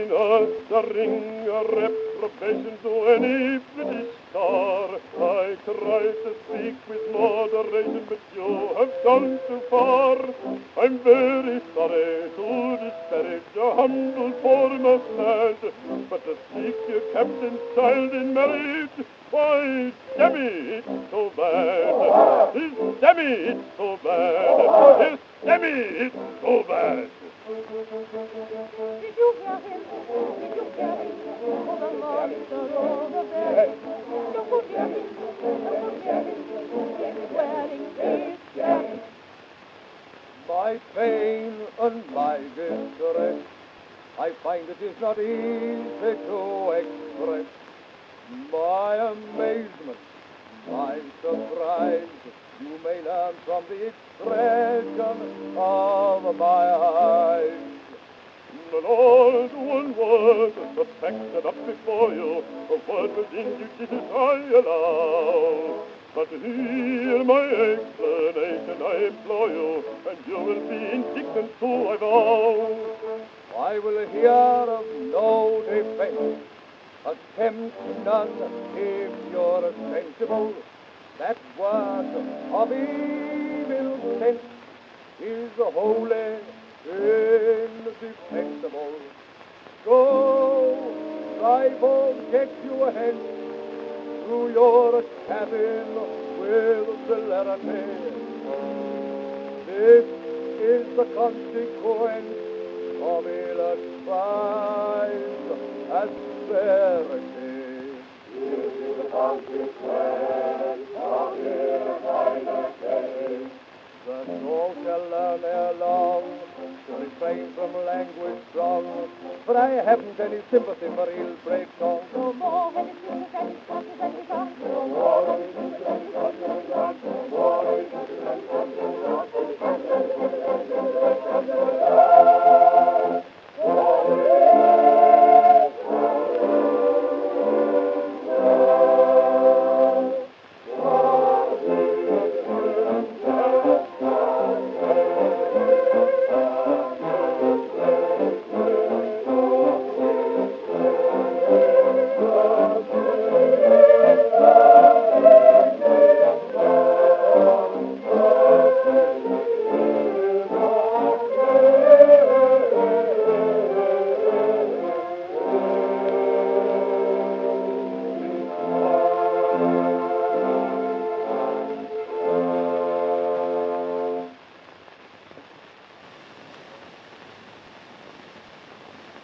in uttering a reprobation to any British star. I try to speak with moderation, but you have gone too far. I'm very sorry to disparage a humble foremost lad, but to seek your captain's child in marriage, why, dammy, it's so bad. Dammy, it's so bad. Yes, dammy, it's so bad. Did you hear him? Did you hear him? Oh, the monster of the bed. You could hear him. You could hear him. He's wearing his jacket. My pain and my distress, I find it is not easy to express. My amazement, my surprise, you may learn from the expression of my eyes. The Lord, one word, the fact up before you, a word was injudicious, I allow. But hear my explanation, I implore you, and you will be indignant too, I vow. I will hear of no defense, attempt none, if you're sensible. That word of evil sense is wholly indefensible. Go, I forget you hence to your cabin with celerity. This is the consequence of ill-advised asperity. This is the consequence of ill-advised asperity. The soul shall learn ere long to refrain from language strong, but I haven't any sympathy for ill-bred song. No more heavy singers and his crosses and his arms. No more heavy singers and his crosses and his arms. No more heavy singers and his crosses and his arms.